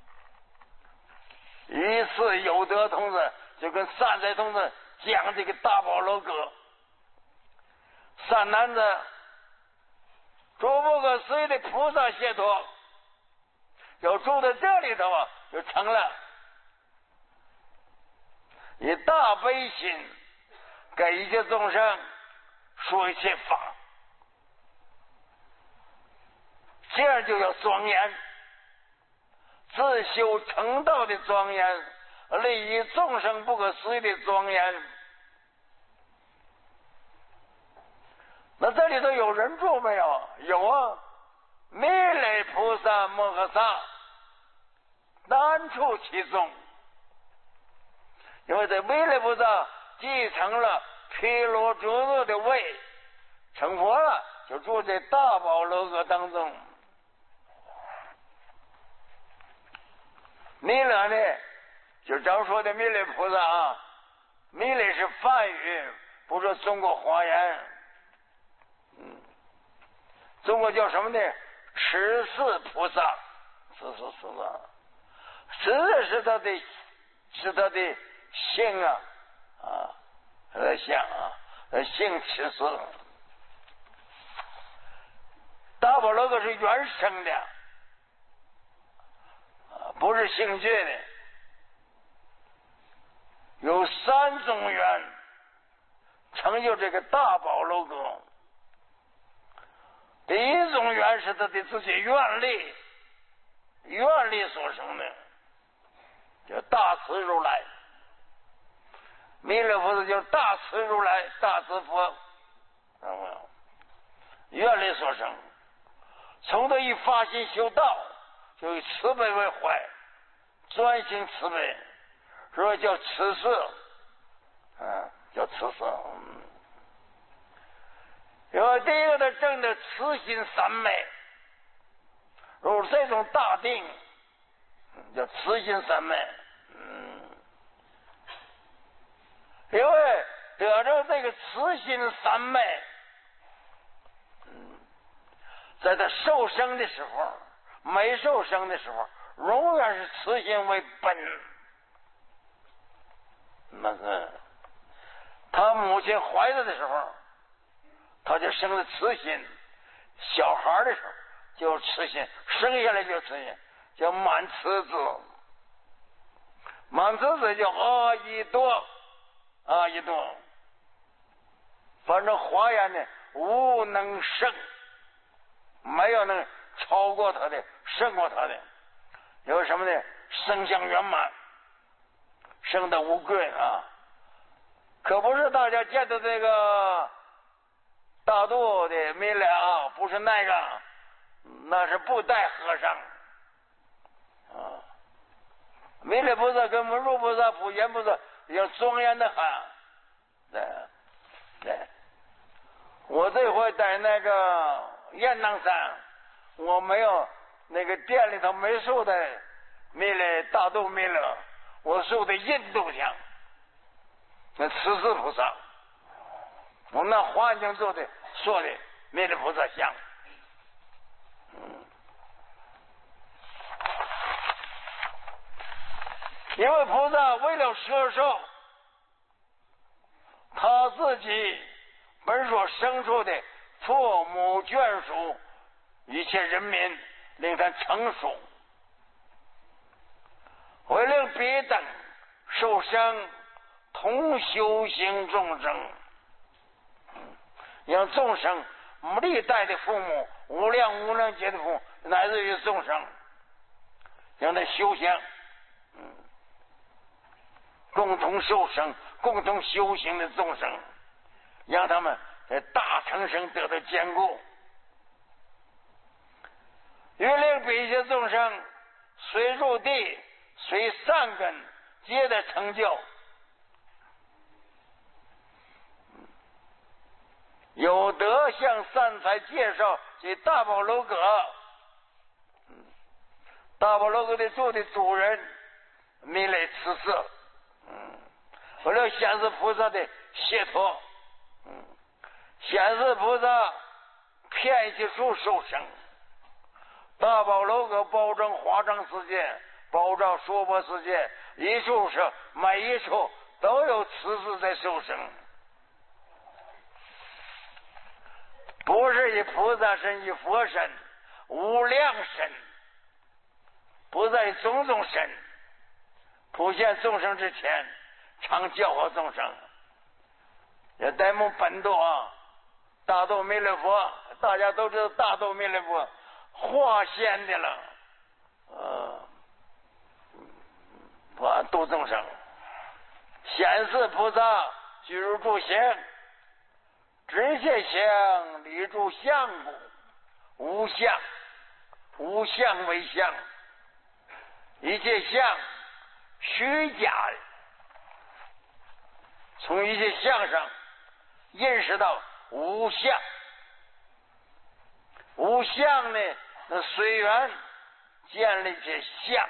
于是有德同志就跟善财同志讲这个大宝楼阁，善男子，诸不可思议的菩萨解脱，就住在这里头啊，就成了。以大悲心给一切众生说一切法，这样就叫庄严，自修成道的庄严，利益众生不可思议的庄严。那这里头有人住没有？有啊，弥勒菩萨摩诃萨单处其中。因为这弥勒菩萨继承了毗罗遮的位，成佛了，就住在大宝楼阁当中。弥勒呢，就常说的弥勒菩萨啊，弥勒是梵语，不是中国华严。中国叫什么呢？持世菩萨，持世菩萨，持是他的性啊，他的相啊，性持世。大宝楼阁是原生的，不是性觉的，有3种缘成就这个大宝楼阁。第一种缘是他的自己愿力所生的，叫大慈如来。弥勒菩萨叫大慈如来，大慈佛，愿力所生。从他一发心修道，就以慈悲为怀，专心慈悲，所以叫慈氏，叫慈氏。因为第一个他证的慈心三昧，如这种大定叫慈心三昧。因为得着这个慈心三昧，在他受生的时候，没受生的时候，永远是慈心为本。那是他母亲怀着的时候，他就生了慈心，小孩的时候就慈心，生下来就慈心，叫满慈子。满慈子叫阿依多，反正华严呢无能胜，没有能超过他的，胜过他的。有什么呢？生相圆满，生的无贵啊， 可不是大家见到这个大肚的弥勒啊，不是那个，那是布袋和尚啊。弥勒菩萨跟文殊菩萨、普贤菩萨要庄严的很。对，我这回在那个雁荡山，我没有那个店里头没塑的弥勒大肚弥勒，我塑的印度像，那慈氏菩萨，我那环境做的塑的弥勒菩萨像。因为菩萨为了摄受他自己本所生出的父母眷属一切人民，令他成熟，为令彼等受生同修行众生，让众生历代的父母无量无量劫的父母，乃至于众生，让他修行，共同受生共同修行的众生，让他们在大乘生得到坚固，欲令彼些众生随入地随善根皆得成就，有德向善财介绍及大宝楼阁，大宝楼阁的住的主人弥勒慈氏，为了显示菩萨的解脱，显示菩萨遍一处受生，大宝楼阁包证华藏世界，包照娑婆世界，一处是每一处都有慈氏在受生，不是以菩萨身以佛身无量身，不在种种身普现众生之前，常教化众生。也呆木本度啊，大肚弥勒佛，大家都知道大肚弥勒佛化现的了，我度众生，显示菩萨具如诸行，直现行，理住相故，无相，无相为相，一切相虚假的，从一切相上认识到无相，无相呢，那随缘建立起相，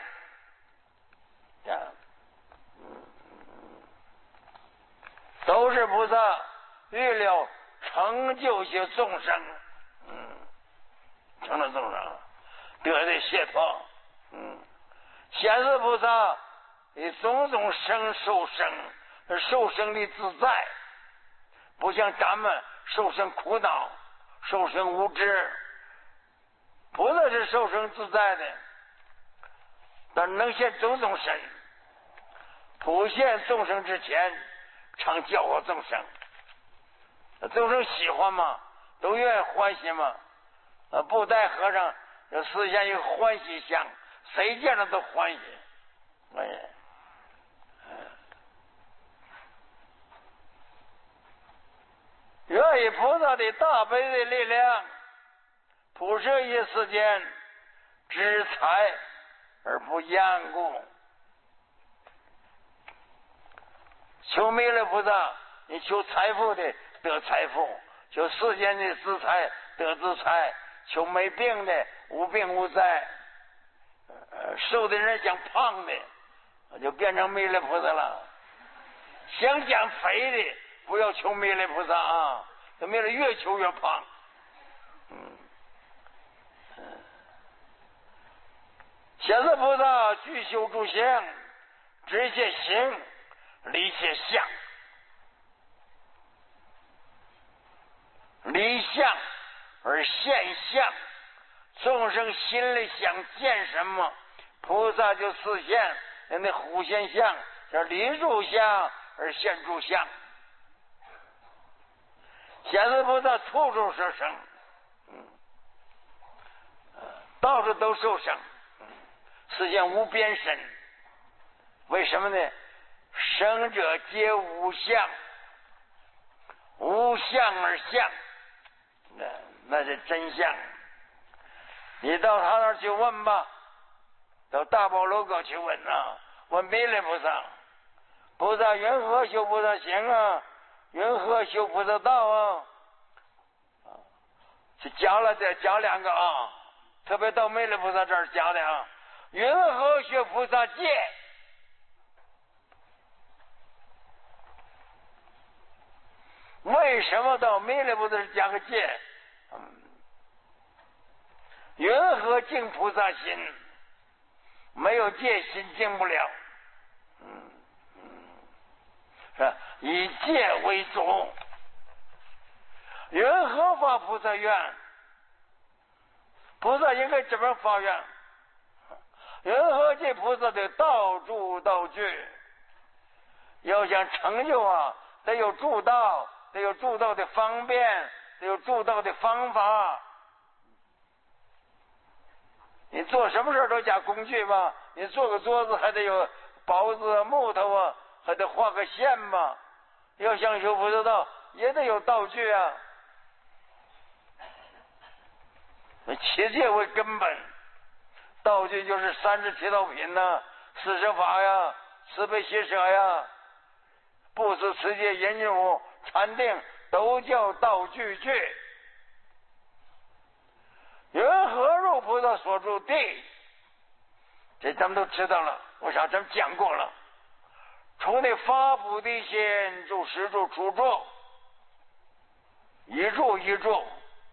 都是菩萨预料成就些众生，成了众生得的解脱，显示菩萨以种种生受生，受生的自在，不像咱们受生苦恼，受生无知，菩萨是受生自在的，但能现种种身，普现众生之前，常教化众生，众生喜欢吗？都愿意欢喜吗？布袋和尚实现一个欢喜相，谁见着都欢喜。愿以菩萨的大悲的力量，普摄一世间，知财而不厌故。求弥勒菩萨，你求财富的得财富，求世间的资财得资财，求没病的无病无灾，瘦的人想胖的，就变成弥勒菩萨了。想减肥的不要求弥勒菩萨啊，这弥勒越求越胖。显示菩萨具修诸行，知些行，离些相，离相而现相，众生心里想见什么，菩萨就示现，那虎现相叫离住相而现住相。显示菩萨处处是生，到处都受生，实现无边身。为什么呢？生者皆无相， 相而相，那是真相。你到他那儿去问吧，到大宝楼阁去问啊，问弥勒菩萨，菩萨云何修菩萨行啊？云何修菩萨道啊？是加了再加两个啊，特别到弥勒菩萨这儿加的啊。云何学菩萨戒？为什么到弥勒菩萨加个戒？云何净菩萨心？没有戒心净不了。是吧？以戒为主。云何发菩萨愿？菩萨应该怎么发愿？云何见菩萨的道助道具？要想成就啊，得有助道，得有助道的方便，得有助道的方法。你做什么事都加工具吧，你做个桌子还得有刨子木头啊，还得画个线吧。要想修菩萨道，也得有道具啊。七戒为根本，道具就是37道品呐、40法呀、慈悲喜舍呀、布施持戒忍辱禅定，都叫道具具。云何入菩萨所住地？这咱们都知道了，为啥咱们讲过了？除那发菩提心，住十住处住，一住一住。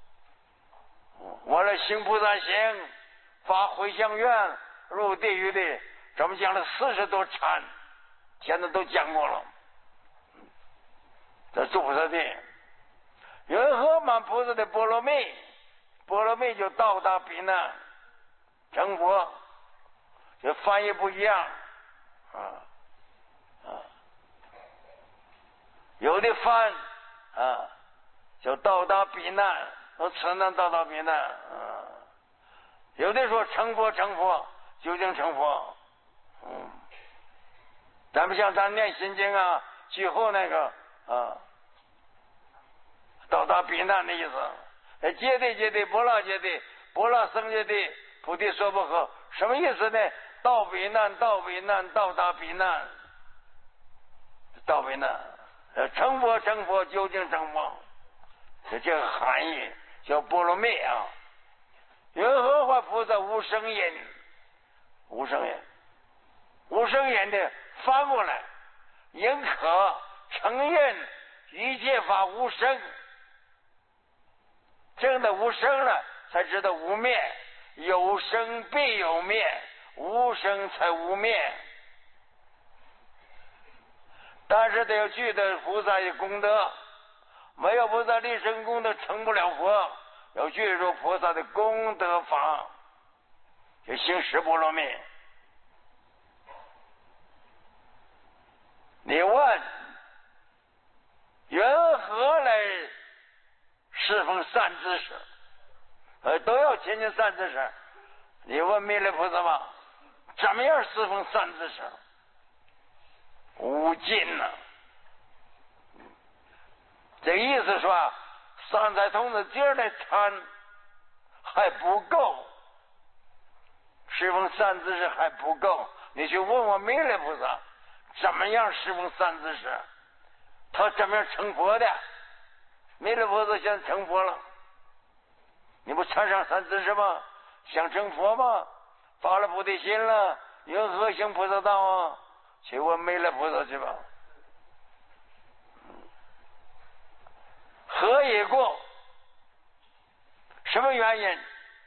我来行菩萨行，发回向愿，入地狱的，咱们讲了40多禅，现在都讲过了。这住菩萨地，云何满菩萨的波罗蜜？波罗蜜就到达彼难成佛，这翻译不一样有的翻就到达彼难，说此难到达彼难有的说成佛成佛，究竟成佛咱们像咱念心经啊，最后那个到达彼难的意思。揭谛揭谛，波罗揭谛，波罗僧揭谛，菩提说不可，什么意思呢？到彼难，到彼难，到达彼难，到彼难，成佛成佛，究竟成佛，这个含义叫波罗蜜啊。云何化菩萨无生因？无生因，无生因的翻过来，应可承认一切法无生。真的无生了，才知道无灭，有生必有灭，无生才无灭。但是得要具的菩萨的功德，没有菩萨立身功德成不了佛，要具足菩萨的功德法，就行十波罗蜜。你问缘何来侍奉善知识？都要亲近善知识。你问弥勒菩萨吧，怎么样侍奉善知识？无尽呐、这意思说，三才童子今儿的禅还不够，侍奉善知识还不够。你去问问弥勒菩萨，怎么样侍奉善知识？他怎么样成佛的？弥勒菩萨现在成佛了，你不缠上善知识吗？想成佛吗？发了菩提心了，云何行菩萨道啊？去问弥勒菩萨去吧。何以故？什么原因？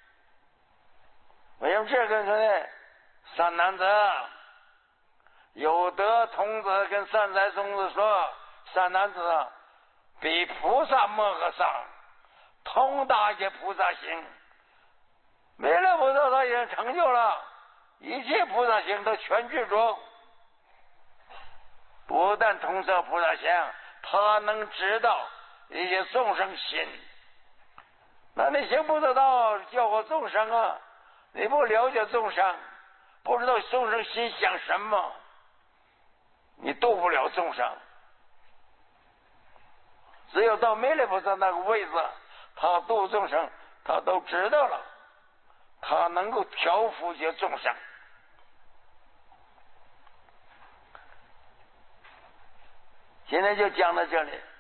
为什么这个呢？三男子有德童子跟善财童子说，三男子比菩萨摩诃萨通达一菩萨行。弥勒菩萨他已经成就了一切菩萨行都全具足，不但通摄菩萨行，他能知道一些众生心。那你行菩萨道教化众生啊，你不了解众生，不知道众生心想什么，你度不了众生。 只有到弥勒菩萨那个位置，他度众生，他都知道了，他能够调伏些众生。现在就讲到这里。